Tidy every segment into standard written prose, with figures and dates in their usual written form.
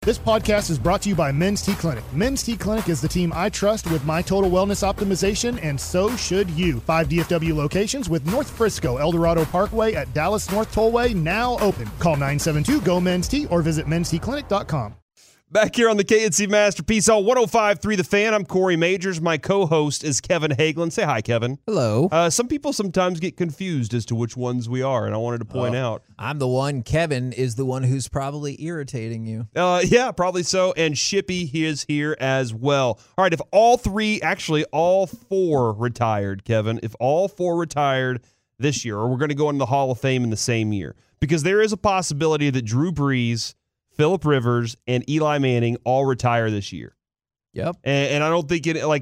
This podcast is brought to you by Men's T Clinic. Men's T Clinic is the team I trust with my total wellness optimization, and so should you. 5 DFW locations with North Frisco, Eldorado Parkway at Dallas North Tollway now open. Call 972-GO-MEN'S-T or visit mensteclinic.com. Back here on the KNC Masterpiece on 105.3 The Fan, I'm Corey Majors. My co-host is Kevin Hagelin. Say hi, Kevin. Hello. Some people sometimes get confused as to which ones we are, and I wanted to point out. I'm the one. Kevin is the one who's probably irritating you. Yeah, probably so. And Shippy is here as well. All right, if all four retired, Kevin, if all four retired this year, or we're going to go into the Hall of Fame in the same year, because there is a possibility that Drew Brees, Phillip Rivers, and Eli Manning all retire this year. Yep. And I don't think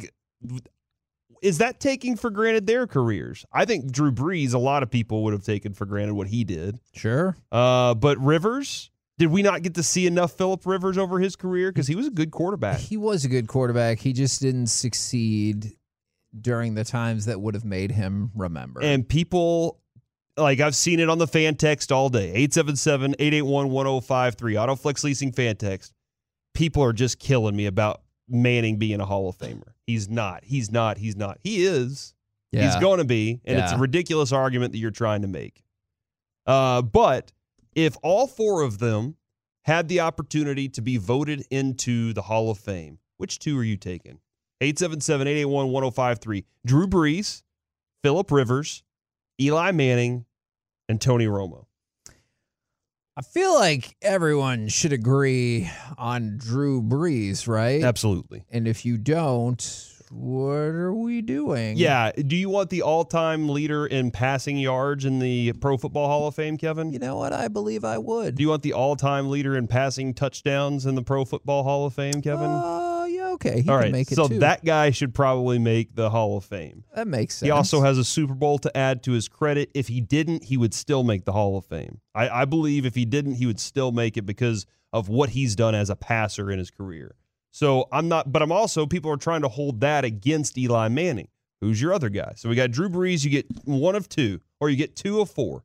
is that taking for granted their careers? I think Drew Brees, a lot of people would have taken for granted what he did. Sure. But Rivers, did we not get to see enough Phillip Rivers over his career? Because he was a good quarterback. He was a good quarterback. He just didn't succeed during the times that would have made him remember. And people... I've seen it on the fan text all day. 877-881-1053. Autoflex Leasing fan text. People are just killing me about Manning being a Hall of Famer. He's not. He is. Yeah. He's going to be. And it's a ridiculous argument that you're trying to make. But if all four of them had the opportunity to be voted into the Hall of Fame, which two are you taking? 877-881-1053. Drew Brees, Phillip Rivers, Eli Manning, and Tony Romo. I feel like everyone should agree on Drew Brees, right? Absolutely. And if you don't, what are we doing? Yeah. Do you want the all-time leader in passing yards in the Pro Football Hall of Fame, Kevin? You know what? I believe I would. Do you want the all-time leader in passing touchdowns in the Pro Football Hall of Fame, Kevin? Yeah, okay. He all can right. make it So too. that guy should probably make the Hall of Fame. That makes sense. He also has a Super Bowl to add to his credit. If he didn't, he would still make the Hall of Fame. I believe if he didn't, he would still make it because of what he's done as a passer in his career. So I'm also, people are trying to hold that against Eli Manning. Who's your other guy? So we got Drew Brees, you get one of two, or you get two of four.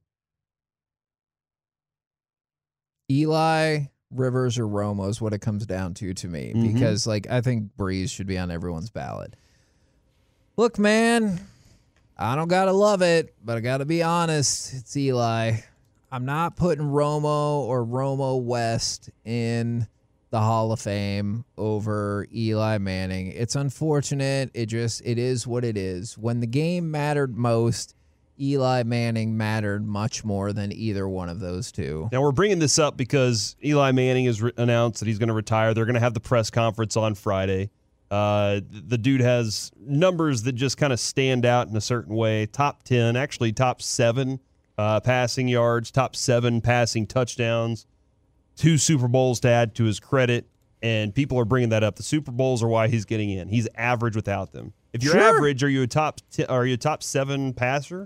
Eli, Rivers, or Romo is what it comes down to me. Mm-hmm. Because, I think Brees should be on everyone's ballot. Look, man, I don't got to love it, but I got to be honest. It's Eli. I'm not putting Romo or Romo West in the Hall of Fame over Eli Manning. It's unfortunate. It is what it is. When the game mattered most, Eli Manning mattered much more than either one of those two. Now, we're bringing this up because Eli Manning has announced that he's going to retire. They're going to have the press conference on Friday. The dude has numbers that just kind of stand out in a certain way. Top 10, actually top 7 passing yards, top 7 passing touchdowns, 2 Super Bowls to add to his credit, and people are bringing that up. The Super Bowls are why he's getting in. He's average without them. If you're average, are you a top 7 passer?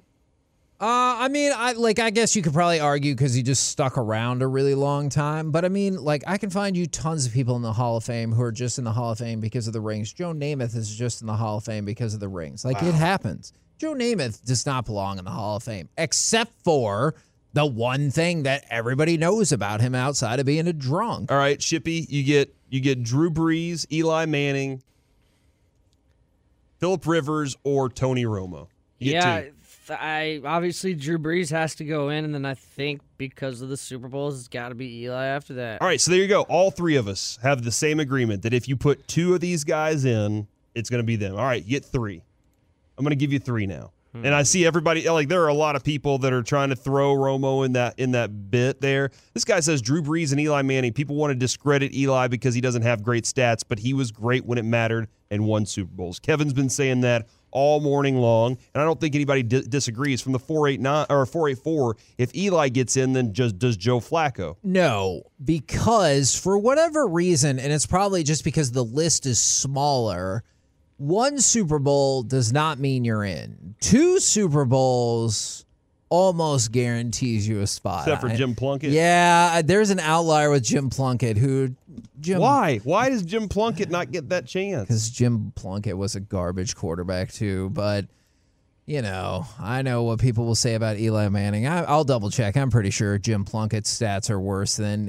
I guess you could probably argue because he just stuck around a really long time. But I can find you tons of people in the Hall of Fame who are just in the Hall of Fame because of the rings. Joe Namath is just in the Hall of Fame because of the rings. It happens. Joe Namath does not belong in the Hall of Fame, except for the one thing that everybody knows about him outside of being a drunk. All right, Shippy, you get Drew Brees, Eli Manning, Phillip Rivers, or Tony Romo. You get 2. Obviously Drew Brees has to go in, and then I think because of the Super Bowls, it's got to be Eli after that. All right, so there you go. All three of us have the same agreement that if you put 2 of these guys in, it's going to be them. All right, you get 3. I'm going to give you 3 now. And I see everybody, there are a lot of people that are trying to throw Romo in that bit there. This guy says Drew Brees and Eli Manning. People want to discredit Eli because he doesn't have great stats, but he was great when it mattered and won Super Bowls. Kevin's been saying that all morning long, and I don't think anybody disagrees. From the 489 or 484, if Eli gets in, then does Joe Flacco? No, because for whatever reason, and it's probably just because the list is smaller, 1 Super Bowl does not mean you're in. 2 Super Bowls almost guarantees you a spot. Except for Jim Plunkett? Yeah, there's an outlier with Jim Plunkett Why? Why does Jim Plunkett not get that chance? Because Jim Plunkett was a garbage quarterback too. But you know, I know what people will say about Eli Manning. I'll double check. I'm pretty sure Jim Plunkett's stats are worse than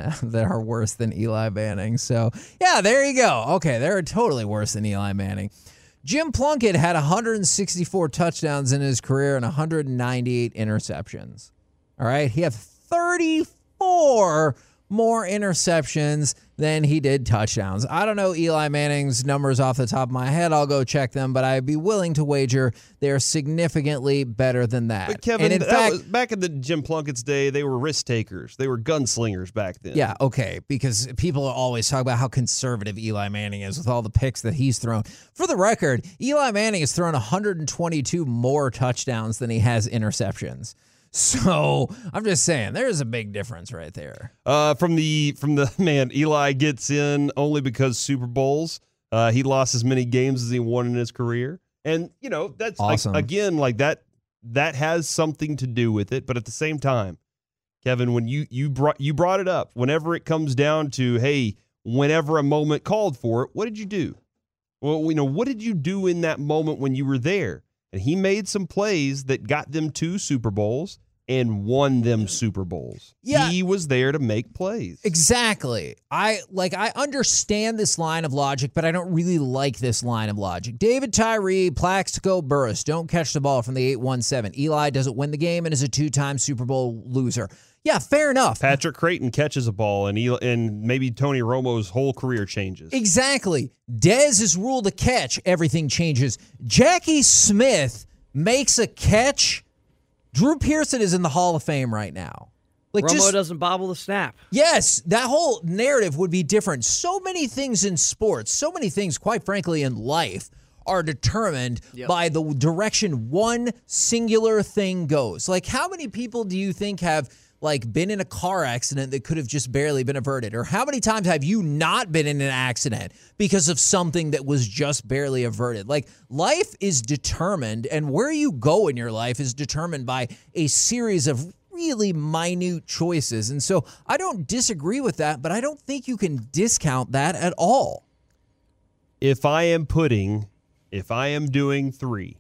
Eli Manning. So, yeah, there you go. Okay, they're totally worse than Eli Manning. Jim Plunkett had 164 touchdowns in his career and 198 interceptions. All right, he had 34 more interceptions than he did touchdowns. I don't know Eli Manning's numbers off the top of my head. I'll go check them, but I'd be willing to wager they're significantly better than that. But Kevin, and in fact, was, back in the Jim Plunkett's day, they were risk takers. They were gunslingers back then. yeah, okay, because people always talk about how conservative Eli Manning is with all the picks that he's thrown. For the record, Eli Manning has thrown 122 more touchdowns than he has interceptions. So I'm just saying, there's a big difference right there. From the man, Eli gets in only because Super Bowls. He lost as many games as he won in his career, and you know that's awesome. Like that has something to do with it. But at the same time, Kevin, when you brought it up, whenever it comes down to whenever a moment called for it, what did you do? Well, what did you do in that moment when you were there? And he made some plays that got them 2 Super Bowls and won them Super Bowls. Yeah. He was there to make plays. Exactly. I understand this line of logic, but I don't really like this line of logic. David Tyree, Plaxico Burress don't catch the ball from the 8-1-7. Eli doesn't win the game and is a 2-time Super Bowl loser. Yeah, fair enough. Patrick Creighton catches a ball, and maybe Tony Romo's whole career changes. Exactly. Dez's rule to catch, everything changes. Jackie Smith makes a catch. Drew Pearson is in the Hall of Fame right now. Romo doesn't bobble the snap. Yes, that whole narrative would be different. So many things in sports, so many things, quite frankly, in life are determined by the direction one singular thing goes. Like, how many people do you think have been in a car accident that could have just barely been averted? Or how many times have you not been in an accident because of something that was just barely averted? Like, life is determined, and where you go in your life is determined by a series of really minute choices. And so I don't disagree with that, but I don't think you can discount that at all. If I am doing 3.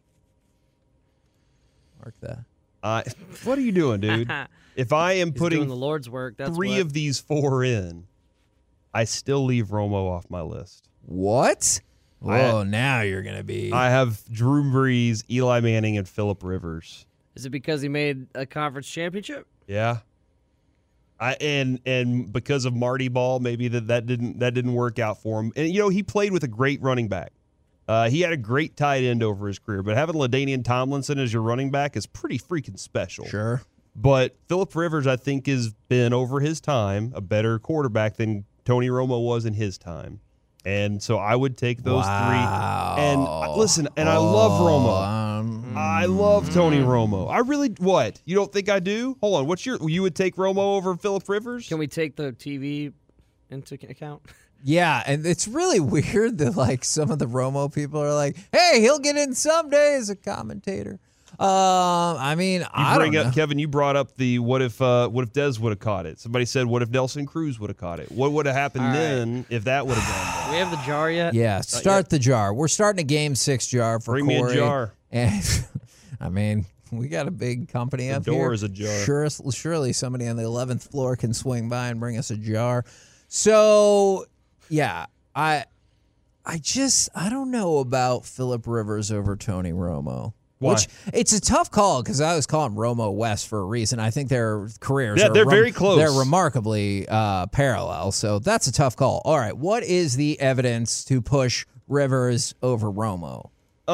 Mark that. What are you doing, dude? If I am putting doing the Lord's work, that's 3 of these 4 in, I still leave Romo off my list. What? Oh, now you're going to be. I have Drew Brees, Eli Manning, and Phillip Rivers. Is it because he made a conference championship? Yeah. And because of Marty Ball, maybe that didn't work out for him. And he played with a great running back. He had a great tight end over his career, but having LaDainian Tomlinson as your running back is pretty freaking special. Sure. But Phillip Rivers, I think, has been, over his time, a better quarterback than Tony Romo was in his time. And so I would take those 3. And listen, and I love Romo. I love Tony Romo. I really, what? You don't think I do? Hold on. You would take Romo over Phillip Rivers? Can we take the TV into account? Yeah, and it's really weird that some of the Romo people are like, hey, he'll get in someday as a commentator. I mean, I don't know. Kevin, you brought up the what if Dez would have caught it? Somebody said, what if Nelson Cruz would have caught it? What would have happened then if that would have gone Do we have the jar yet? Yeah, start the jar. We're starting a Game 6 jar for Bring Corey. me a jar. And, I mean, we got a big company up here. The door is a jar. Surely somebody on the 11th floor can swing by and bring us a jar. So, yeah, I don't know about Phillip Rivers over Tony Romo. Why? Which it's a tough call because I was calling Romo West for a reason. I think their careers they're very close. They're remarkably parallel. So that's a tough call. All right, what is the evidence to push Rivers over Romo?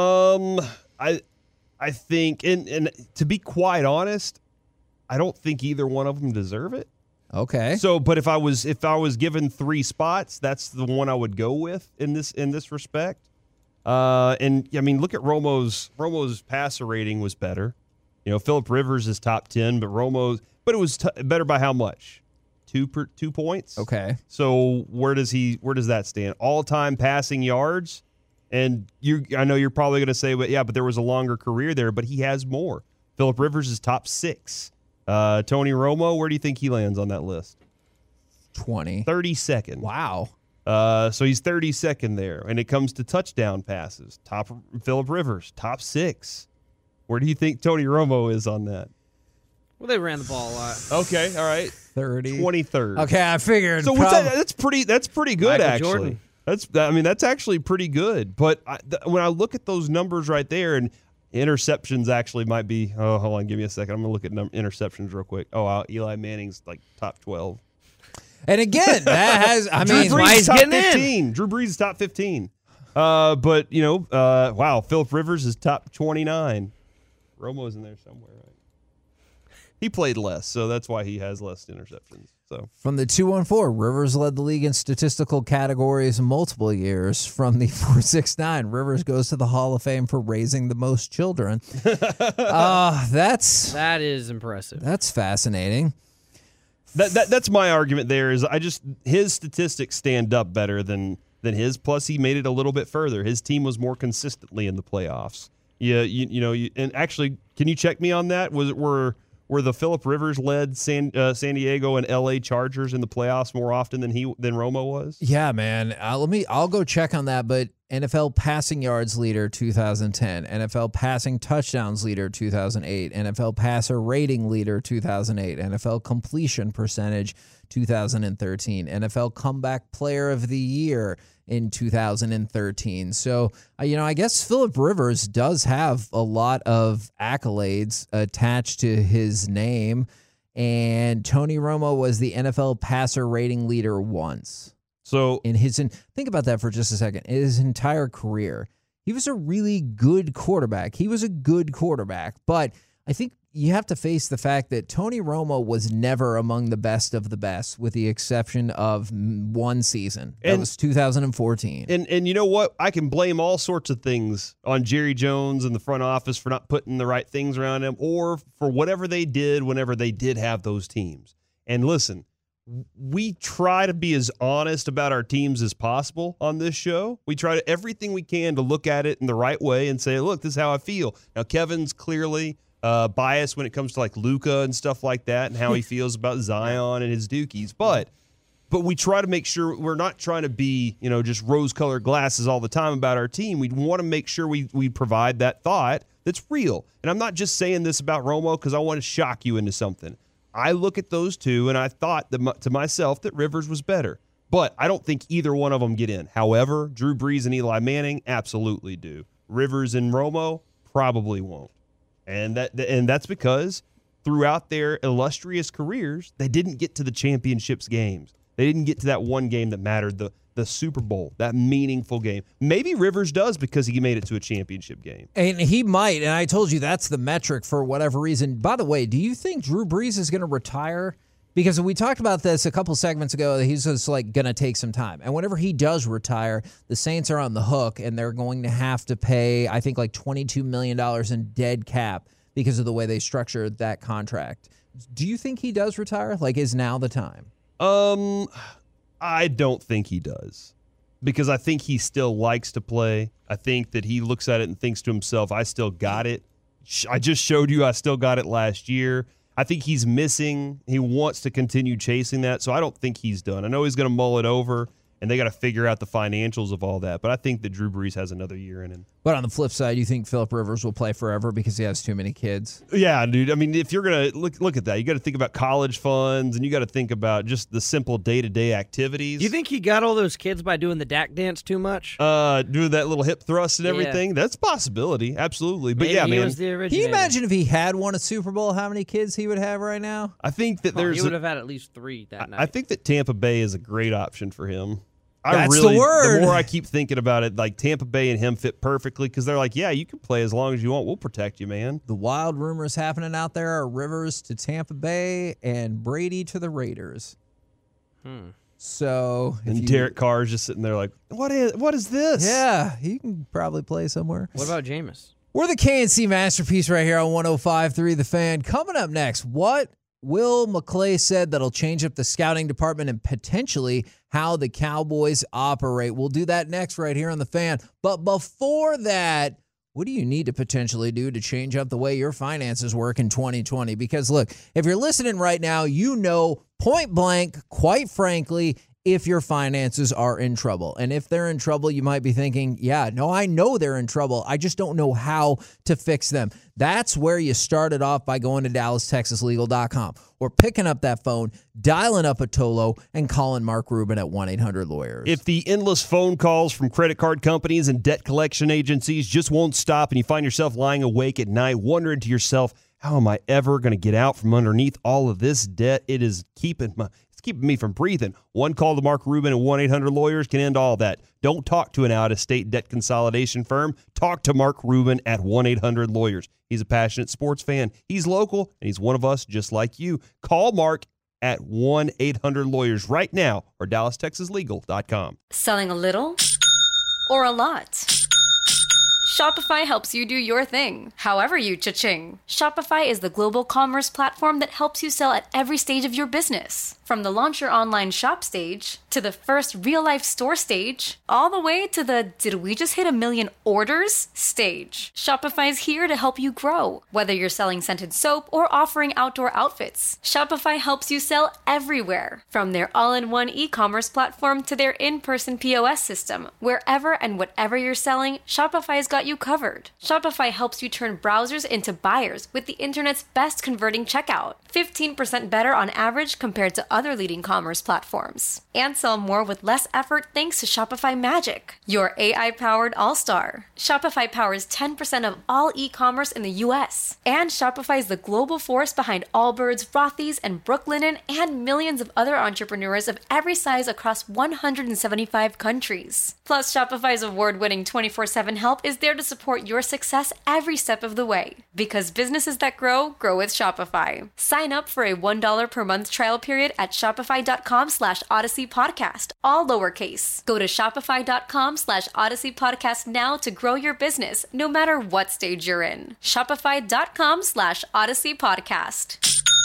I think, and to be quite honest, I don't think either one of them deserve it. Okay. So, but if I was given 3 spots, that's the one I would go with in this respect. And I mean, look at Romo's passer rating was better. Phillip Rivers is top 10, but it was better by how much? 2 points. Okay. So where does that stand? All-time passing yards, and I know you're probably going to say, but there was a longer career there, but he has more. Phillip Rivers is top 6. Tony Romo, where do you think he lands on that list? 20. 32nd. Wow. So he's 32nd there. And it comes to touchdown passes. Phillip Rivers, top 6. Where do you think Tony Romo is on that? Well, they ran the ball a lot. Okay, all right. 30. 23rd. Okay, I figured. So what's that? That's pretty good, Michael actually. Jordan. That's actually pretty good. But when I look at those numbers right there, and interceptions actually might be. Oh, hold on, give me a second. I'm gonna look at interceptions real quick. Oh, wow, Eli Manning's like top 12. And again, that has. I mean, Drew Brees why is he's top getting 15. Drew Brees is top 15. But wow, Phillip Rivers is top 29. Romo's in there somewhere, right? He played less, so that's why he has less interceptions. So from the 214, Rivers led the league in statistical categories multiple years. From the 469, Rivers goes to the Hall of Fame for raising the most children. That is impressive. That's fascinating. That's my argument. There is his statistics stand up better than his. Plus, he made it a little bit further. His team was more consistently in the playoffs. Yeah, and actually, can you check me on that? Were the Phillip Rivers led San Diego and LA Chargers in the playoffs more often than Romo was? Yeah, man. I'll go check on that. But NFL passing yards leader 2010, NFL passing touchdowns leader 2008, NFL passer rating leader 2008, NFL completion percentage 2013, NFL comeback player of the year in 2013. So, I guess Phillip Rivers does have a lot of accolades attached to his name, and Tony Romo was the NFL passer rating leader once. So, think about that for just a second. In his entire career, he was a really good quarterback. But I think you have to face the fact that Tony Romo was never among the best of the best, with the exception of one season. That was 2014. And you know what? I can blame all sorts of things on Jerry Jones and the front office for not putting the right things around him, or for whatever they did whenever they did have those teams. And listen, we try to be as honest about our teams as possible on this show. We try to everything we can to look at it in the right way and say, look, this is how I feel. Now, Kevin's clearly biased when it comes to like Luka and stuff like that, and how he feels about Zion and his Dukies. But we try to make sure we're not trying to be, just rose-colored glasses all the time about our team. We want to make sure we provide that thought that's real. And I'm not just saying this about Romo because I want to shock you into something. I look at those two, and I thought to myself that Rivers was better. But I don't think either one of them get in. However, Drew Brees and Eli Manning absolutely do. Rivers and Romo probably won't. And that's because throughout their illustrious careers, they didn't get to the championships games. They didn't get to that one game that mattered, the Super Bowl, that meaningful game. Maybe Rivers does because he made it to a championship game. And he might, and I told you that's the metric for whatever reason. By the way, do you think Drew Brees is going to retire? Because we talked about this a couple segments ago, that he's just going to take some time. And whenever he does retire, the Saints are on the hook, and they're going to have to pay, I think, like $22 million in dead cap because of the way they structured that contract. Do you think he does retire? Like, is now the time? I don't think he does, because I think he still likes to play. I think that he looks at it and thinks to himself, I still got it. I just showed you I still got it last year. I think he's missing. He wants to continue chasing that, so I don't think he's done. I know he's going to mull it over, and they got to figure out the financials of all that, but I think that Drew Brees has another year in him. But on the flip side, you think Phillip Rivers will play forever because he has too many kids? Yeah, dude. I mean, if you're going to look at that, you got to think about college funds, and you got to think about just the simple day-to-day activities. Do you think he got all those kids by doing the Dak dance too much? Doing that little hip thrust and everything? That's a possibility, absolutely. But Maybe he man. was the originator. Can you imagine if he had won a Super Bowl, how many kids he would have right now? I think that He would have had at least 3 that night. I think that Tampa Bay is a great option for him. That's the word. The more I keep thinking about it, like Tampa Bay and him fit perfectly, because they're like, yeah, you can play as long as you want. We'll protect you, man. The wild rumors happening out there are Rivers to Tampa Bay and Brady to the Raiders. So, Derek Carr is just sitting there like, what is this? Yeah, he can probably play somewhere. What about Jameis? We're the KNC Masterpiece right here on 105.3 The Fan. Coming up next, what Will McClay said that'll change up the scouting department and potentially how the Cowboys operate. We'll do that next right here on The Fan. But before that, what do you need to potentially do to change up the way your finances work in 2020? Because look, if you're listening right now, you know point blank, quite frankly, if your finances are in trouble. And if they're in trouble, you might be thinking, yeah, no, I know they're in trouble. I just don't know how to fix them. That's where you started off by going to DallasTexasLegal.com or picking up that phone, dialing up a Tolo, and calling Mark Rubin at 1-800-LAWYERS. If the endless phone calls from credit card companies and debt collection agencies just won't stop and you find yourself lying awake at night wondering to yourself, how am I ever going to get out from underneath all of this debt? It's keeping me from breathing. One call to Mark Rubin at 1-800-LAWYERS can end all that. Don't talk to an out-of-state debt consolidation firm. Talk to Mark Rubin at 1-800-LAWYERS. He's a passionate sports fan. He's local, and he's one of us just like you. Call Mark at 1-800-LAWYERS right now or DallasTexasLegal.com. Selling a little or a lot? Shopify helps you do your thing, however you cha-ching. Shopify is the global commerce platform that helps you sell at every stage of your business. From the launch your online shop stage, to the first real-life store stage, all the way to the did we just hit 1 million orders stage. Shopify's here to help you grow. Whether you're selling scented soap or offering outdoor outfits, Shopify helps you sell everywhere. From their all-in-one e-commerce platform to their in-person POS system, wherever and whatever you're selling, Shopify's got you covered. Shopify helps you turn browsers into buyers with the internet's best converting checkout. 15% better on average compared to other leading commerce platforms. And sell more with less effort thanks to Shopify Magic, your AI-powered all-star. Shopify powers 10% of all e-commerce in the U.S. And Shopify is the global force behind Allbirds, Rothy's, and Brooklinen, and millions of other entrepreneurs of every size across 175 countries. Plus, Shopify's award-winning 24/7 help is there to support your success every step of the way. Because businesses that grow with Shopify. Sign up for a $1 per month trial period at Shopify.com/Odyssey Podcast, all lowercase. Go to Shopify.com/Odyssey Podcast now to grow your business, no matter what stage you're in. Shopify.com/Odyssey Podcast.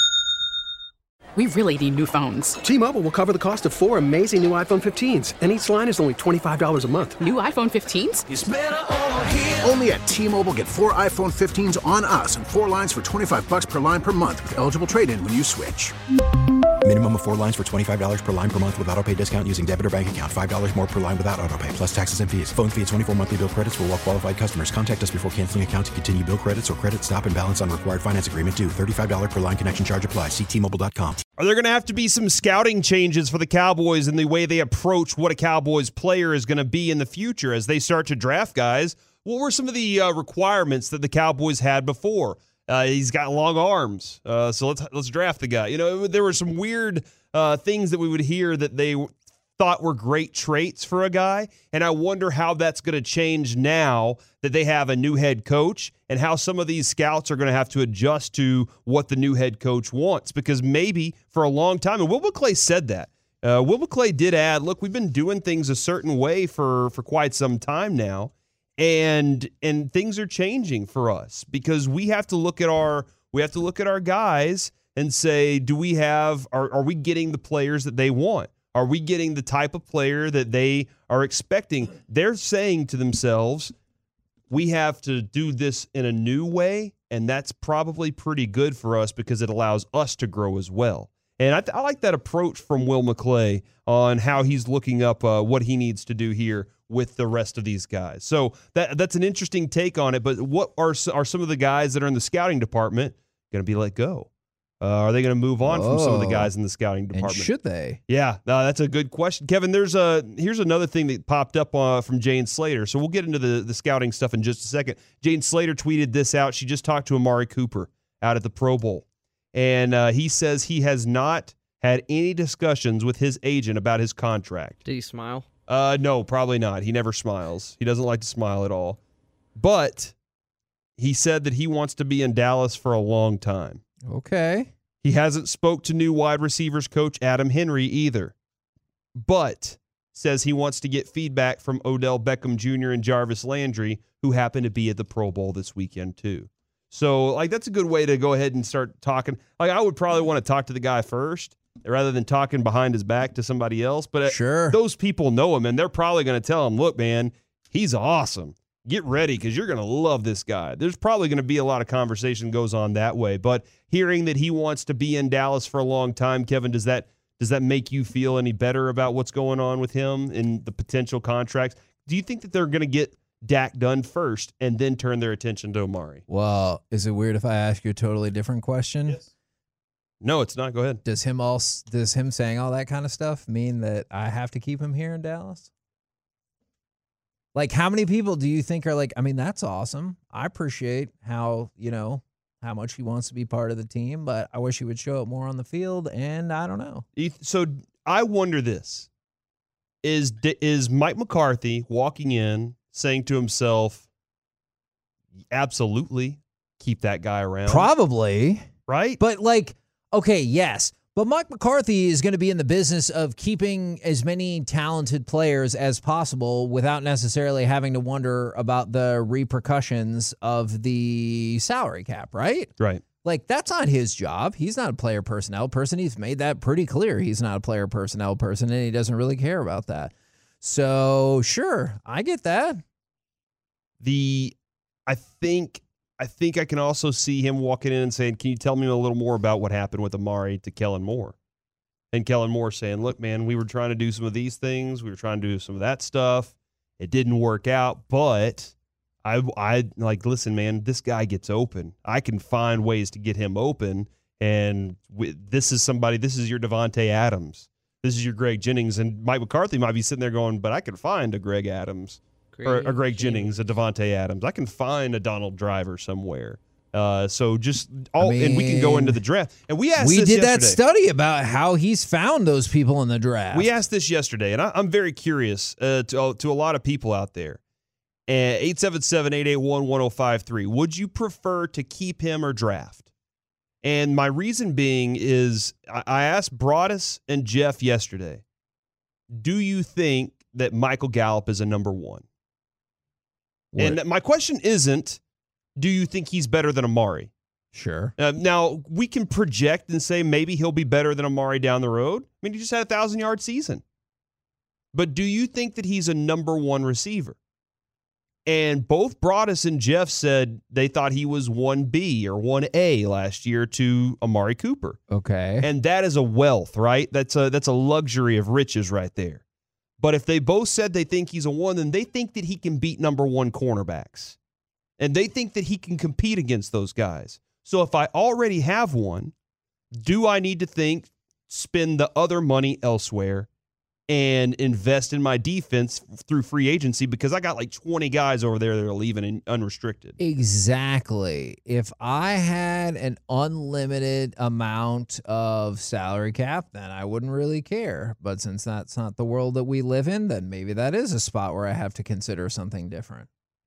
We really need new phones. T-Mobile will cover the cost of 4 amazing new iPhone 15s, and each line is only $25 a month. New iPhone 15s? It's better over here. Only at T-Mobile, get 4 iPhone 15s on us and 4 lines for $25 per line per month with eligible trade-in when you switch. Minimum of 4 lines for $25 per line per month with autopay discount using debit or bank account. $5 more per line without autopay, plus taxes and fees. Phone fee at 24 monthly bill credits for well-qualified customers. Contact us before canceling account to continue bill credits or credit stop and balance on required finance agreement due. $35 per line connection charge applies. See T-Mobile.com. Are there going to have to be some scouting changes for the Cowboys in the way they approach what a Cowboys player is going to be in the future as they start to draft guys? What were some of the requirements that the Cowboys had before? He's got long arms, so let's draft the guy. You know, there were some weird things that we would hear that they thought were great traits for a guy, and I wonder how that's going to change now that they have a new head coach and how some of these scouts are going to have to adjust to what the new head coach wants, because maybe for a long time, and Will McClay said that. Will McClay did add, look, we've been doing things a certain way for quite some time now, and things are changing for us because we have to look at our guys and say, are we getting the players that they want? Are we getting the type of player that they are expecting? They're saying to themselves, we have to do this in a new way, and that's probably pretty good for us because it allows us to grow as well. And I like that approach from Will McClay on how he's looking up what he needs to do here with the rest of these guys. So that's an interesting take on it, but what are some of the guys that are in the scouting department going to be let go? Are they going to move on from some of the guys in the scouting department? And should they? Yeah, that's a good question. Kevin, here's another thing that popped up from Jane Slater. So we'll get into the scouting stuff in just a second. Jane Slater tweeted this out. She just talked to Amari Cooper out at the Pro Bowl. And he says he has not had any discussions with his agent about his contract. Did he smile? No, probably not. He never smiles. He doesn't like to smile at all. But he said that he wants to be in Dallas for a long time. Okay. He hasn't spoke to new wide receivers coach Adam Henry either, but says he wants to get feedback from Odell Beckham Jr. and Jarvis Landry, who happen to be at the Pro Bowl this weekend too. So, that's a good way to go ahead and start talking. I would probably want to talk to the guy first rather than talking behind his back to somebody else. But sure, those people know him, and they're probably going to tell him, look, man, he's awesome. Get ready because you're going to love this guy. There's probably going to be a lot of conversation goes on that way. But hearing that he wants to be in Dallas for a long time, Kevin, does that Does that make you feel any better about what's going on with him and the potential contracts? Do you think that they're going to get Dak done first and then turn their attention to Amari? Well, is it weird if I ask you a totally different question? Yes. No, it's not. Go ahead. Does him saying all that kind of stuff mean that I have to keep him here in Dallas? Like, how many people do you think are like, I mean, that's awesome. I appreciate how much he wants to be part of the team, but I wish he would show up more on the field, and I don't know. So I wonder this. Is Mike McCarthy walking in saying to himself, absolutely, keep that guy around? Probably. Right? But like, okay, yes. But Mike McCarthy is going to be in the business of keeping as many talented players as possible without necessarily having to wonder about the repercussions of the salary cap, right? Right. Like, that's not his job. He's not a player personnel person. He's made that pretty clear. He's not a player personnel person, and he doesn't really care about that. So, sure, I get that. I think I can also see him walking in and saying, can you tell me a little more about what happened with Amari to Kellen Moore? And Kellen Moore saying, look, man, we were trying to do some of these things. We were trying to do some of that stuff. It didn't work out, but I like, listen, man, this guy gets open. I can find ways to get him open. And this is your Devontae Adams. This is your Greg Jennings. And Mike McCarthy might be sitting there going, but I can find a Greg Adams. Or a Greg Jennings, a Devontae Adams. I can find a Donald Driver somewhere. So just and we can go into the draft. And we asked this did yesterday. that study about how he's found those people in the draft. We asked this yesterday, and I'm very curious to a lot of people out there. 877-881-1053. Would you prefer to keep him or draft? And my reason being is I asked Broadus and Jeff yesterday, do you think that Michael Gallup is a number one? And my question isn't, do you think he's better than Amari? Sure. Now, we can project and say maybe he'll be better than Amari down the road. I mean, he just had a 1,000-yard season. But do you think that he's a number one receiver? And both Broadus and Jeff said they thought he was 1B or 1A last year to Amari Cooper. Okay. And that is a wealth, right? That's a luxury of riches right there. But if they both said they think he's a one, then they think that he can beat number one cornerbacks. And they think that he can compete against those guys. So if I already have one, do I need to spend the other money elsewhere and invest in my defense through free agency? Because I got like 20 guys over there that are leaving unrestricted. Exactly. If I had an unlimited amount of salary cap, then I wouldn't really care. But since that's not the world that we live in, then maybe that is a spot where I have to consider something different.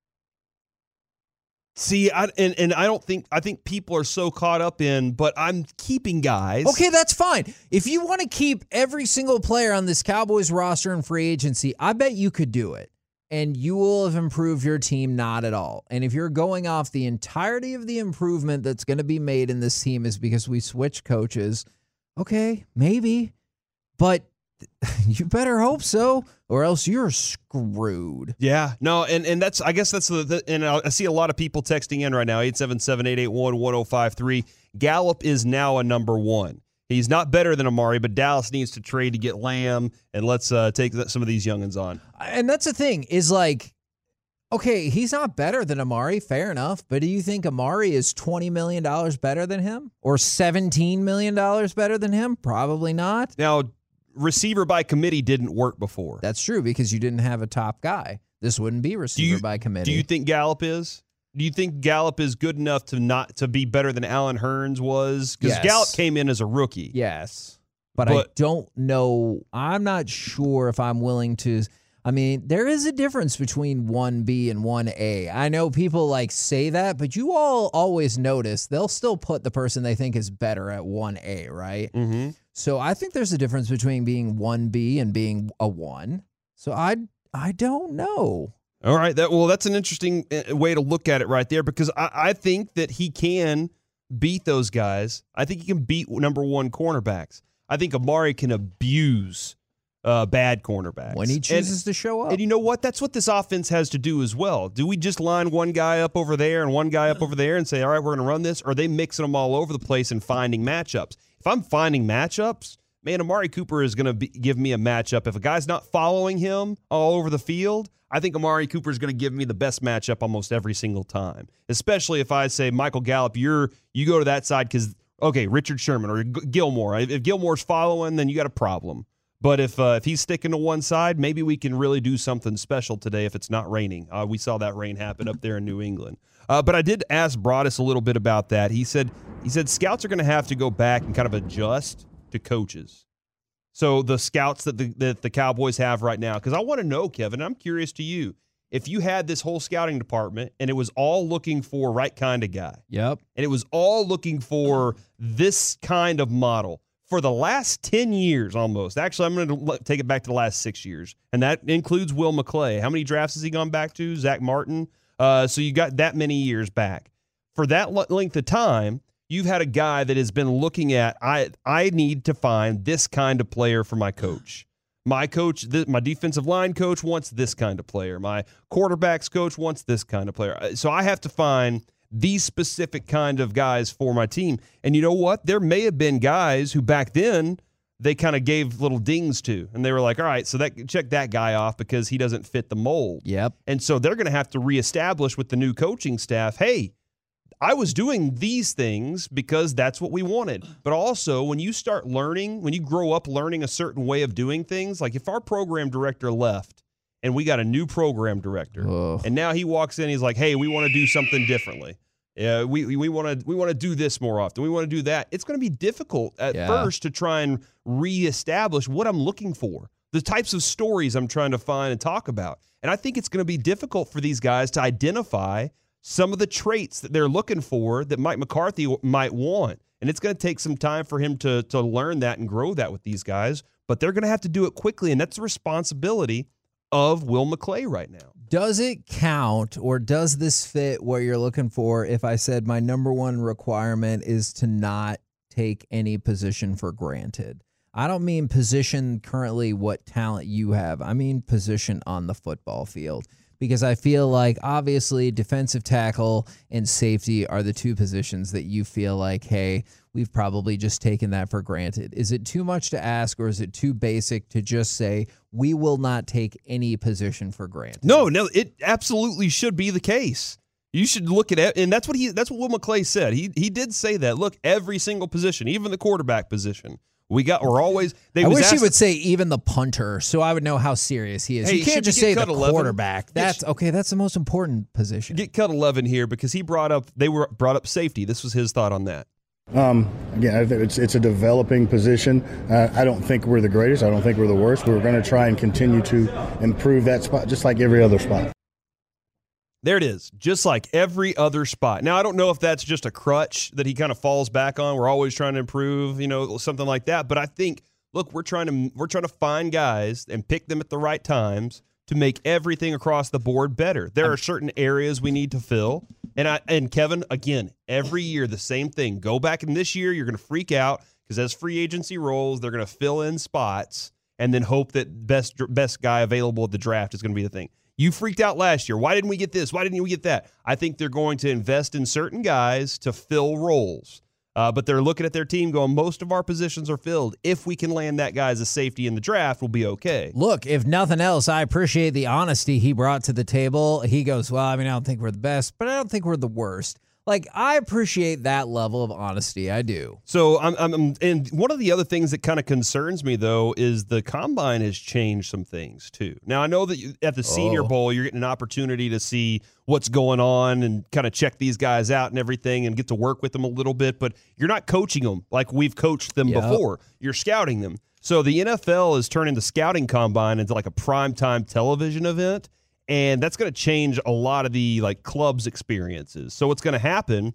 See, I think people are so caught up in, but I'm keeping guys. Okay, that's fine. If you want to keep every single player on this Cowboys roster in free agency, I bet you could do it. And you will have improved your team not at all. And if you're going off the entirety of the improvement that's going to be made in this team is because we switched coaches, okay, maybe. But you better hope so, or else you're screwed. Yeah, no, and that's, I guess that's and I see a lot of people texting in right now, 877-881-1053. Gallup is now a number one. He's not better than Amari, but Dallas needs to trade to get Lamb, and let's take some of these youngins on. And that's the thing, is like, okay, he's not better than Amari, fair enough, but do you think Amari is $20 million better than him? Or $17 million better than him? Probably not. Now, receiver by committee didn't work before. That's true, because you didn't have a top guy. This wouldn't be receiver by committee. Do you think Gallup is? Do you think Gallup is good enough to be better than Allen Hurns was? Because Gallup came in as a rookie. Yes. But I don't know. I'm not sure if I'm willing to. I mean, there is a difference between 1B and 1A. I know people like say that, but you all always notice they'll still put the person they think is better at 1A, right? Mm-hmm. So I think there's a difference between being 1B and being a 1. So I don't know. All right. That's an interesting way to look at it right there, because I think that he can beat those guys. I think he can beat number one cornerbacks. I think Amari can abuse bad cornerbacks when he chooses to show up. And you know what? That's what this offense has to do as well. Do we just line one guy up over there and one guy up over there and say, all right, we're going to run this? Or are they mixing them all over the place and finding matchups? If I'm finding matchups, man, Amari Cooper is going to give me a matchup. If a guy's not following him all over the field, I think Amari Cooper is going to give me the best matchup almost every single time, especially if I say, Michael Gallup, you go to that side because, okay, Richard Sherman or Gilmore. If Gilmore's following, then you got a problem. But if he's sticking to one side, maybe we can really do something special today if it's not raining. We saw that rain happen up there in New England. But I did ask Broadus a little bit about that. He said scouts are going to have to go back and kind of adjust to coaches. So the scouts that the Cowboys have right now, because I want to know, Kevin, I'm curious to you, if you had this whole scouting department and it was all looking for right kind of guy. Yep. And it was all looking for this kind of model. For the last 10 years almost, actually, I'm going to take it back to the last 6 years, and that includes Will McClay. How many drafts has he gone back to? Zach Martin. So you got that many years back. For that length of time, you've had a guy that has been looking at, I need to find this kind of player for my coach. My coach, my defensive line coach wants this kind of player. My quarterback's coach wants this kind of player. So I have to find these specific kind of guys for my team. And you know what? There may have been guys who back then they kind of gave little dings to. And they were like, all right, so check that guy off because he doesn't fit the mold. Yep. And so they're going to have to reestablish with the new coaching staff, hey, I was doing these things because that's what we wanted. But also, when you start learning, when you grow up learning a certain way of doing things, like if our program director left and we got a new program director, and now he walks in, he's like, hey, we want to do something differently. Yeah, we want to do this more often. We want to do that. It's going to be difficult at first to try and reestablish what I'm looking for, the types of stories I'm trying to find and talk about. And I think it's going to be difficult for these guys to identify some of the traits that they're looking for that Mike McCarthy might want. And it's going to take some time for him to learn that and grow that with these guys. But they're going to have to do it quickly, and that's the responsibility of Will McClay right now. Does it count, or does this fit what you're looking for if I said my number one requirement is to not take any position for granted? I don't mean position currently what talent you have. I mean position on the football field. Because I feel like, obviously, defensive tackle and safety are the two positions that you feel like, hey, we've probably just taken that for granted. Is it too much to ask, or is it too basic to just say, we will not take any position for granted? No, it absolutely should be the case. You should look at it, and that's what Will McClay said. He did say that. Look, every single position, even the quarterback position. I wish he would say even the punter, so I would know how serious he is. Hey, you can't just say the 11? quarterback. That's the most important position. Get cut 11 here because they brought up safety. This was his thought on that. Again, I think it's a developing position. I don't think we're the greatest. I don't think we're the worst. We're going to try and continue to improve that spot just like every other spot. There it is, just like every other spot. Now, I don't know if that's just a crutch that he kind of falls back on. We're always trying to improve, something like that. But I think, look, we're trying to find guys and pick them at the right times to make everything across the board better. There are certain areas we need to fill. And Kevin, again, every year the same thing. Go back in this year, you're going to freak out because as free agency rolls, they're going to fill in spots and then hope that best guy available at the draft is going to be the thing. You freaked out last year. Why didn't we get this? Why didn't we get that? I think they're going to invest in certain guys to fill roles. But they're looking at their team going, most of our positions are filled. If we can land that guy as a safety in the draft, we'll be okay. Look, if nothing else, I appreciate the honesty he brought to the table. He goes, well, I don't think we're the best, but I don't think we're the worst. Like, I appreciate that level of honesty. I do. So, and one of the other things that kind of concerns me, though, is the Combine has changed some things, too. Now, I know that at the Senior Bowl, you're getting an opportunity to see what's going on and kind of check these guys out and everything and get to work with them a little bit, but you're not coaching them like we've coached them before. You're scouting them. So the NFL is turning the Scouting Combine into like a primetime television event. And that's going to change a lot of the clubs' experiences. So what's going to happen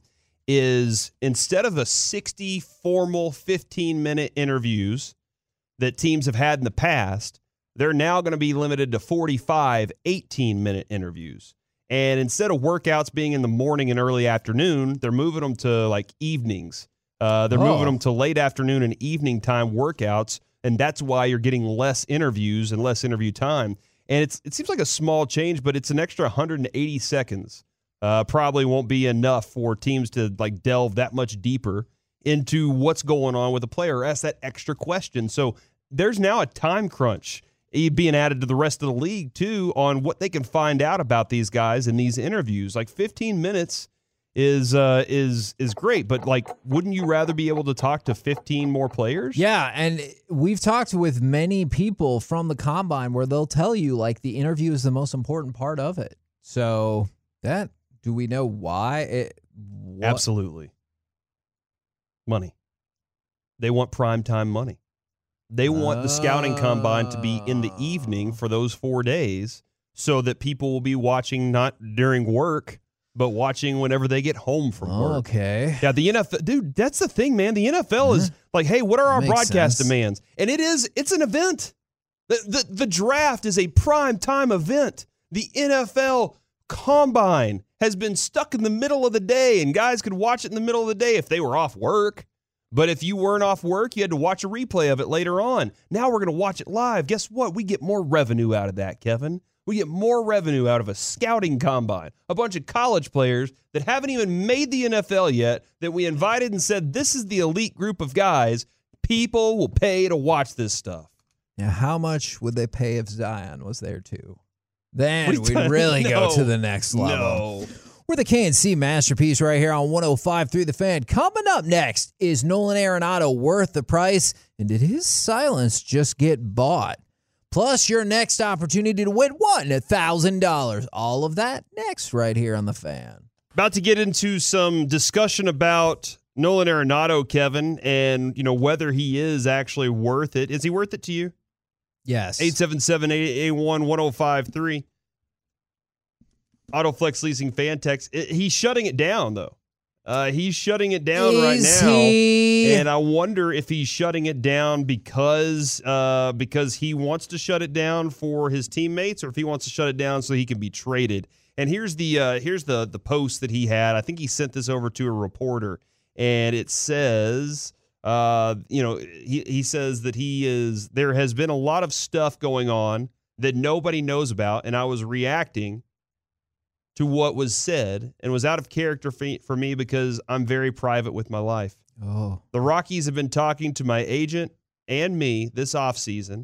is instead of a 60 formal 15-minute interviews that teams have had in the past, they're now going to be limited to 45 18-minute interviews. And instead of workouts being in the morning and early afternoon, they're moving them to evenings. They're moving them to late afternoon and evening time workouts, and that's why you're getting less interviews and less interview time. And it seems like a small change, but it's an extra 180 seconds. Probably won't be enough for teams to delve that much deeper into what's going on with a player or ask that extra question. So there's now a time crunch being added to the rest of the league, too, on what they can find out about these guys in these interviews. Like 15 minutes is great, but like, wouldn't you rather be able to talk to 15 more players? Yeah, and we've talked with many people from the combine where they'll tell you like the interview is the most important part of it. So do we know why? Absolutely. Money. They want primetime money. They want the scouting combine to be in the evening for those 4 days so that people will be watching not during work, but watching whenever they get home from work. Okay. Yeah, the NFL, dude, that's the thing, man. The NFL is like, hey, what are our broadcast demands? And it's an event. The draft is a prime time event. The NFL combine has been stuck in the middle of the day, and guys could watch it in the middle of the day if they were off work. But if you weren't off work, you had to watch a replay of it later on. Now we're going to watch it live. Guess what? We get more revenue out of that, Kevin. We get more revenue out of a scouting combine. A bunch of college players that haven't even made the NFL yet that we invited and said, this is the elite group of guys. People will pay to watch this stuff. Now, how much would they pay if Zion was there too? Then we'd really go to the next level. No. We're the KNC Masterpiece right here on 105.3 The Fan. Coming up next, is Nolan Arenado worth the price? And did his silence just get bought? Plus, your next opportunity to win $1,000. All of that next right here on The Fan. About to get into some discussion about Nolan Arenado, Kevin, and whether he is actually worth it. Is he worth it to you? Yes. 877-881-1053. AutoFlex Leasing Fan Text. He's shutting it down, though. He's shutting it down right now. And I wonder if he's shutting it down because he wants to shut it down for his teammates, or if he wants to shut it down so he can be traded. And here's the post that he had. I think he sent this over to a reporter, and it says, he says that there has been a lot of stuff going on that nobody knows about, and I was reacting to what was said and was out of character for me because I'm very private with my life. Oh. The Rockies have been talking to my agent and me this offseason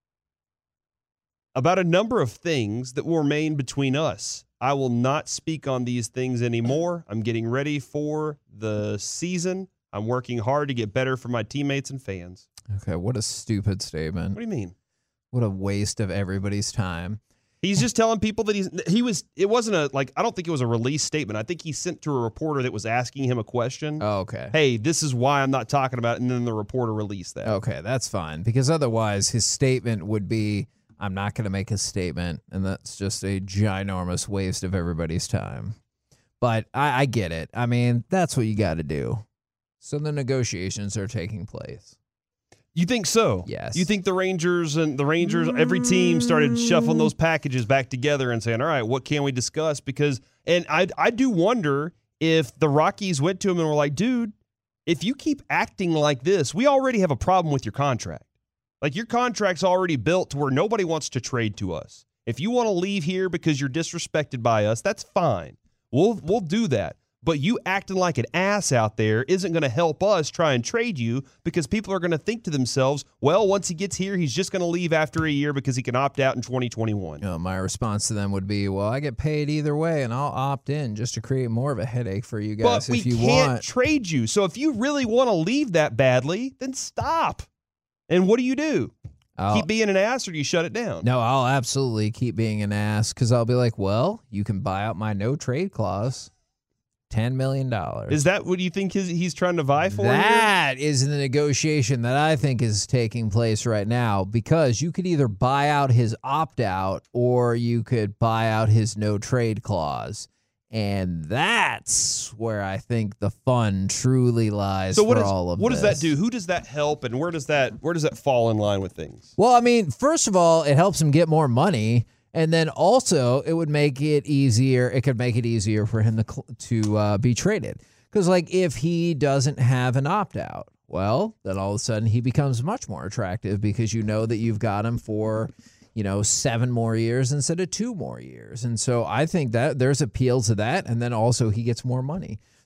about a number of things that will remain between us. I will not speak on these things anymore. I'm getting ready for the season. I'm working hard to get better for my teammates and fans. Okay, what a stupid statement. What do you mean? What a waste of everybody's time. He's just telling people that it wasn't I don't think it was a release statement. I think he sent to a reporter that was asking him a question. Oh, okay. Hey, this is why I'm not talking about it. And then the reporter released that. Okay, that's fine. Because otherwise his statement would be, I'm not going to make a statement. And that's just a ginormous waste of everybody's time. But I get it. I mean, that's what you got to do. So the negotiations are taking place. You think so? Yes. You think the Rangers, every team started shuffling those packages back together and saying, all right, what can we discuss? And I do wonder if the Rockies went to him and were like, dude, if you keep acting like this, we already have a problem with your contract. Like, your contract's already built to where nobody wants to trade to us. If you want to leave here because you're disrespected by us, that's fine. We'll do that. But you acting like an ass out there isn't going to help us try and trade you, because people are going to think to themselves, well, once he gets here, he's just going to leave after a year because he can opt out in 2021. My response to them would be, well, I get paid either way, and I'll opt in just to create more of a headache for you guys if you want. But we can't trade you. So if you really want to leave that badly, then stop. And what do? Keep being an ass, or do you shut it down? No, I'll absolutely keep being an ass, because I'll be like, well, you can buy out my no trade clause. $10 million. Is that what you think he's trying to vie for? That is the negotiation that I think is taking place right now, because you could either buy out his opt-out or you could buy out his no-trade clause. And that's where I think the fun truly lies all of this. What does that do? Who does that help, and where does that fall in line with things? Well, I mean, first of all, it helps him get more money. And then also, it would make it easier. It could make it easier for him to be traded. Because, if he doesn't have an opt-out, well, then all of a sudden he becomes much more attractive, because you know that you've got him for, 7 more years instead of 2 more years. And so I think that there's appeal to that. And then also he gets more money.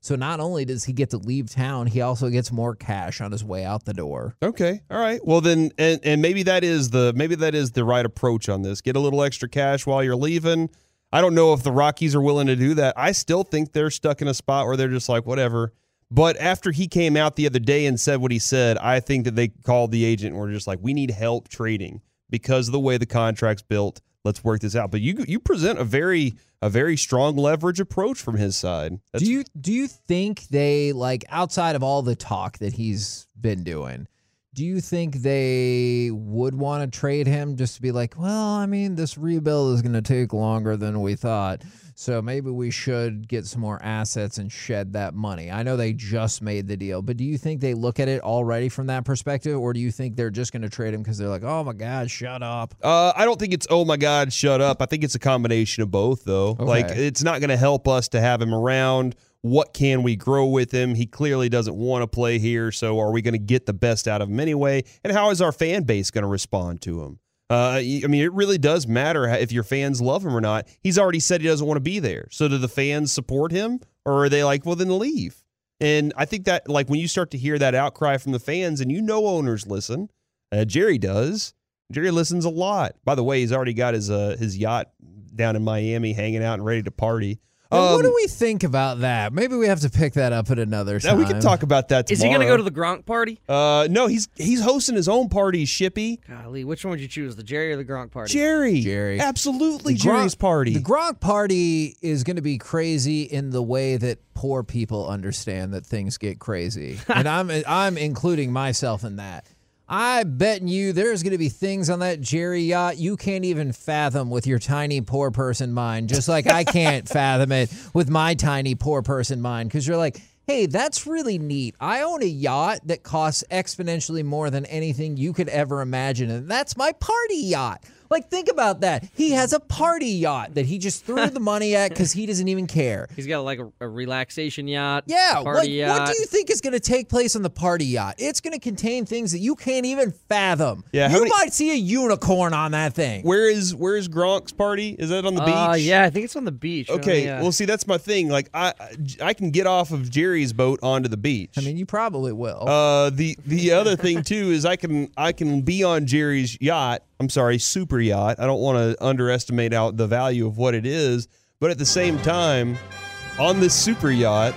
So not only does he get to leave town, he also gets more cash on his way out the door. Okay. All right. Well, then, and maybe that is the right approach on this. Get a little extra cash while you're leaving. I don't know if the Rockies are willing to do that. I still think they're stuck in a spot where they're just like, whatever. But after he came out the other day and said what he said, I think that they called the agent and were just like, we need help trading because of the way the contract's built. Let's work this out. But you present a very strong leverage approach from his side. Do you think they, like, outside of all the talk that he's been doing, do you think they would want to trade him just to be like, well, I mean, this rebuild is going to take longer than we thought, so maybe we should get some more assets and shed that money? I know they just made the deal, but do you think they look at it already from that perspective, or do you think they're just going to trade him because they're like, oh, my God, shut up? I don't think it's, oh, my God, shut up. I think it's a combination of both, though. Okay. Like, it's not going to help us to have him around. What can we grow with him? He clearly doesn't want to play here, so are we going to get the best out of him anyway? And how is our fan base going to respond to him? I mean, it really does matter if your fans love him or not. He's already said he doesn't want to be there. So do the fans support him, or are they like, well, then leave? And I think that, like, when you start to hear that outcry from the fans, and owners listen, Jerry does. Jerry listens a lot. By the way, he's already got his yacht down in Miami hanging out and ready to party. What do we think about that? Maybe we have to pick that up at another time. We can talk about that tomorrow. Is he going to go to the Gronk party? No, he's hosting his own party, Shippy. Golly, which one would you choose, the Jerry or the Gronk party? Jerry. Absolutely Jerry's party. The Gronk party is going to be crazy in the way that poor people understand that things get crazy. And I'm including myself in that. I bet you there's going to be things on that Jerry yacht you can't even fathom with your tiny poor person mind, just like I can't fathom it with my tiny poor person mind, because you're like, hey, that's really neat. I own a yacht that costs exponentially more than anything you could ever imagine, and that's my party yacht. Like, think about that. He has a party yacht that he just threw the money at because he doesn't even care. He's got like a relaxation yacht. Yeah, party yacht. What do you think is going to take place on the party yacht? It's going to contain things that you can't even fathom. Yeah, you might see a unicorn on that thing. Where is Gronk's party? Is that on the beach? Yeah, I think it's on the beach. Okay, well, see, that's my thing. Like, I can get off of Jerry's boat onto the beach. I mean, you probably will. The other thing too is I can be on Jerry's yacht. I'm sorry, super yacht. I don't want to underestimate out the value of what it is, but at the same time, on this super yacht,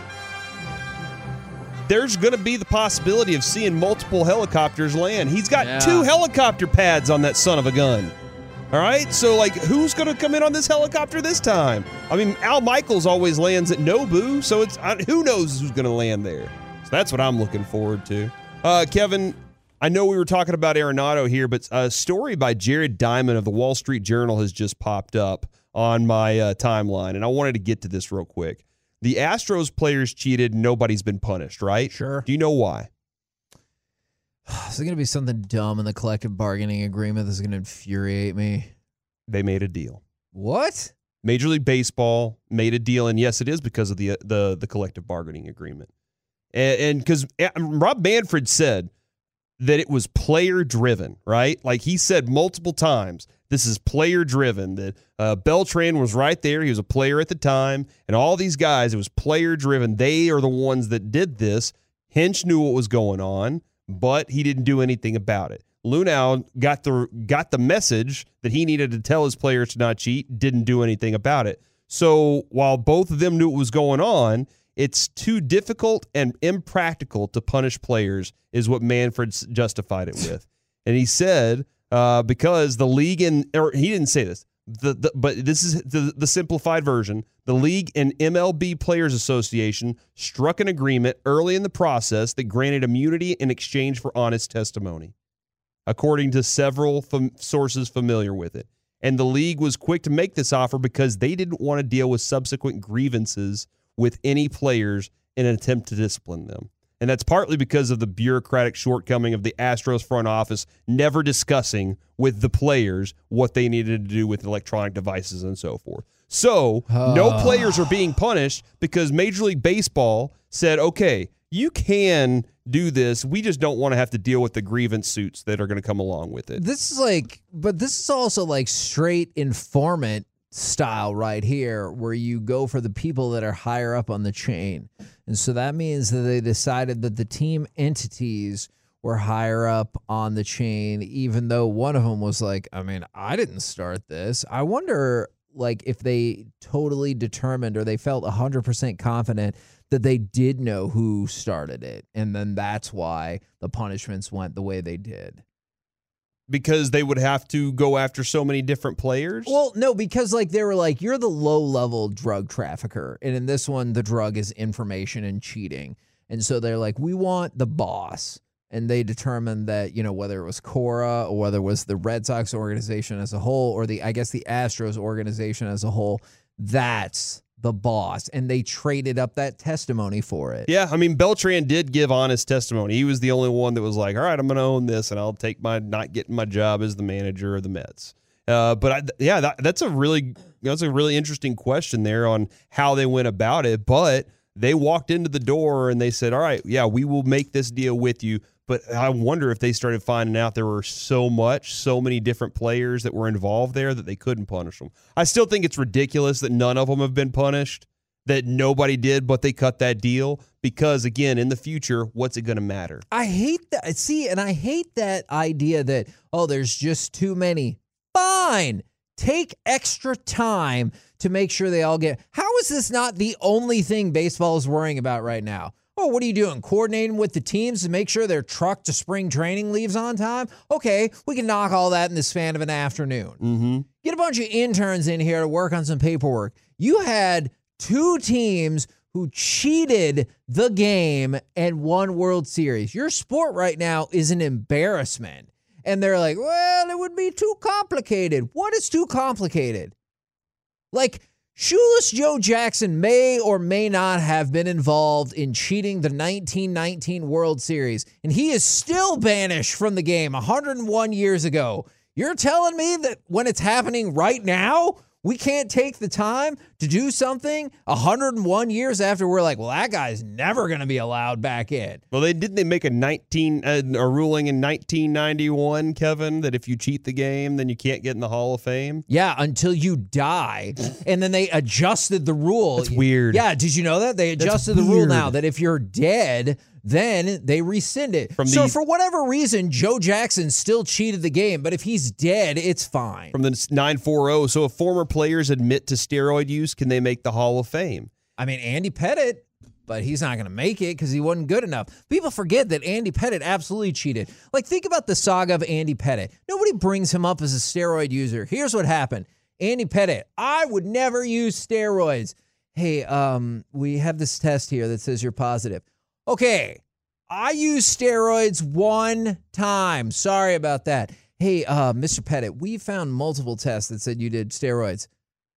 there's going to be the possibility of seeing multiple helicopters land. He's got 2 helicopter pads on that son of a gun. All right, so like, who's going to come in on this helicopter this time? I mean, Al Michaels always lands at Nobu, so who knows who's going to land there. So that's what I'm looking forward to. Kevin, I know we were talking about Arenado here, but a story by Jared Diamond of the Wall Street Journal has just popped up on my timeline, and I wanted to get to this real quick. The Astros players cheated. Nobody's been punished, right? Sure. Do you know why? Is there going to be something dumb in the collective bargaining agreement that's going to infuriate me? They made a deal. What? Major League Baseball made a deal, and yes, it is because of the collective bargaining agreement. And because Rob Manfred said that it was player-driven, right? Like, he said multiple times, this is player-driven, that Beltran was right there. He was a player at the time. And all these guys, it was player-driven. They are the ones that did this. Hinch knew what was going on, but he didn't do anything about it. Lunau got the message that he needed to tell his players to not cheat, didn't do anything about it. So while both of them knew what was going on, it's too difficult and impractical to punish players, is what Manfred justified it with. And he said, because the league or he didn't say this, but this is the simplified version. The league and MLB Players Association struck an agreement early in the process that granted immunity in exchange for honest testimony, according to several sources familiar with it. And the league was quick to make this offer because they didn't want to deal with subsequent grievances with any players in an attempt to discipline them. And that's partly because of the bureaucratic shortcoming of the Astros front office never discussing with the players what they needed to do with electronic devices and so forth. So no players are being punished because Major League Baseball said, okay, you can do this. We just don't want to have to deal with the grievance suits that are going to come along with it. This is also like straight informant style right here, where you go for the people that are higher up on the chain. And so that means that they decided that the team entities were higher up on the chain, even though one of them was like, I mean, I didn't start this. I wonder, like, if they totally determined or they felt 100% confident that they did know who started it. And then that's why the punishments went the way they did. Because they would have to go after so many different players? Well, no, because like they were like, you're the low-level drug trafficker. And in this one, the drug is information and cheating. And so they're like, we want the boss. And they determined that, you know, whether it was Cora or whether it was the Red Sox organization as a whole or the Astros organization as a whole, that's the boss. And they traded up that testimony for it. Yeah, I mean, Beltran did give honest testimony. He was the only one that was like, all right, I'm going to own this and I'll take my not getting my job as the manager of the Mets. That's a really interesting question there on how they went about it. But they walked into the door and they said, all right, yeah, we will make this deal with you. But I wonder if they started finding out there were so many different players that were involved there that they couldn't punish them. I still think it's ridiculous that none of them have been punished, that nobody did, but they cut that deal. Because, again, in the future, what's it going to matter? I hate that. See, and I hate that idea that, oh, there's just too many. Fine. Take extra time to make sure they all get. How is this not the only thing baseball is worrying about right now? Oh, what are you doing? Coordinating with the teams to make sure their truck to spring training leaves on time? Okay, we can knock all that in the span of an afternoon. Mm-hmm. Get a bunch of interns in here to work on some paperwork. You had 2 teams who cheated the game and won World Series. Your sport right now is an embarrassment. And they're like, well, it would be too complicated. What is too complicated? Like, Shoeless Joe Jackson may or may not have been involved in cheating the 1919 World Series, and he is still banished from the game 101 years ago. You're telling me that when it's happening right now, we can't take the time to do something 101 years after we're like, well, that guy's never going to be allowed back in. Well, they make a ruling in 1991, Kevin, that if you cheat the game, then you can't get in the Hall of Fame? Yeah, until you die. And then they adjusted the rule. That's weird. Yeah, did you know that? They adjusted the rule now that if you're dead, then they rescind it. For whatever reason, Joe Jackson still cheated the game, but if he's dead, it's fine. From the 940, so if former players admit to steroid use, can they make the Hall of Fame? I mean, Andy Pettitte, but he's not going to make it because he wasn't good enough. People forget that Andy Pettitte absolutely cheated. Like, think about the saga of Andy Pettitte. Nobody brings him up as a steroid user. Here's what happened. Andy Pettitte, I would never use steroids. Hey, we have this test here that says you're positive. Okay, I used steroids 1 time. Sorry about that. Hey, Mr. Pettitte, we found multiple tests that said you did steroids.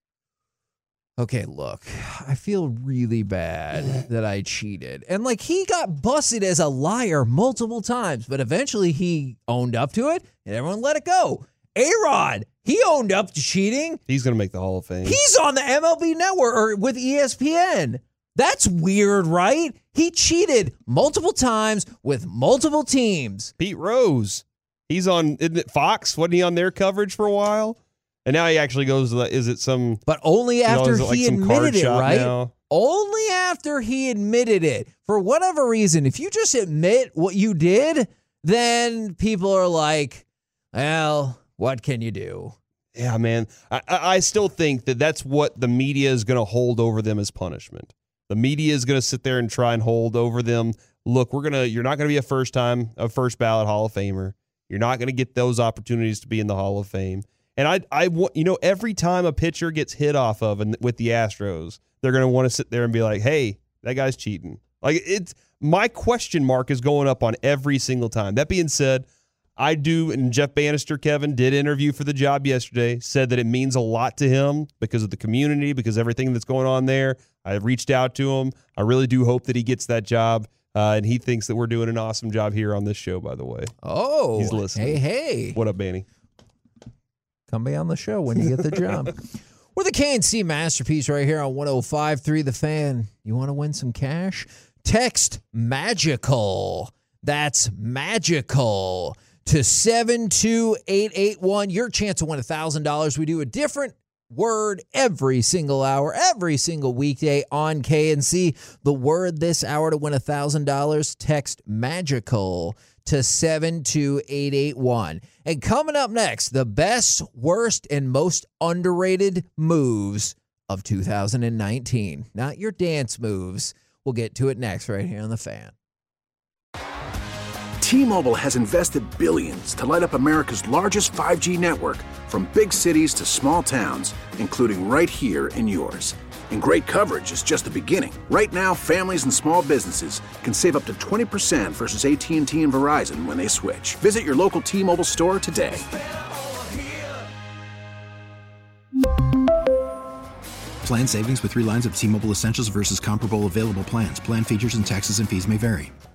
Okay, look, I feel really bad that I cheated. And, like, he got busted as a liar multiple times, but eventually he owned up to it, and everyone let it go. A-Rod, he owned up to cheating. He's going to make the Hall of Fame. He's on the MLB Network or with ESPN. That's weird, right? He cheated multiple times with multiple teams. Pete Rose, he's on, isn't it Fox? Wasn't he on their coverage for a while? And now he actually goes to is it some... But only after he admitted it, right? Now? Only after he admitted it. For whatever reason, if you just admit what you did, then people are like, well, what can you do? Yeah, man. I still think that that's what the media is going to hold over them as punishment. The media is going to sit there and try and hold over them. Look, you're not going to be a first ballot Hall of Famer. You're not going to get those opportunities to be in the Hall of Fame. And every time a pitcher gets hit off of and with the Astros, they're going to want to sit there and be like, hey, that guy's cheating. Like, it's my question mark is going up on every single time. That being said, I do, and Jeff Bannister, Kevin, did interview for the job yesterday, said that it means a lot to him because of the community, because everything that's going on there. I reached out to him. I really do hope that he gets that job. And he thinks that we're doing an awesome job here on this show, by the way. Oh, he's listening. Hey. What up, Banny? Come be on the show when you get the job. We're the KNC Masterpiece right here on 105.3 The Fan. You want to win some cash? Text MAGICAL. That's MAGICAL to 72881. Your chance to win $1,000. We do a different word every single hour, every single weekday on KNC. The word this hour to win $1,000, text MAGICAL to 72881. And coming up next, the best, worst, and most underrated moves of 2019. Not your dance moves. We'll get to it next right here on The Fan. T-Mobile has invested billions to light up America's largest 5G network, from big cities to small towns, including right here in yours. And great coverage is just the beginning. Right now, families and small businesses can save up to 20% versus AT&T and Verizon when they switch. Visit your local T-Mobile store today. Plan savings with 3 lines of T-Mobile Essentials versus comparable available plans. Plan features and taxes and fees may vary.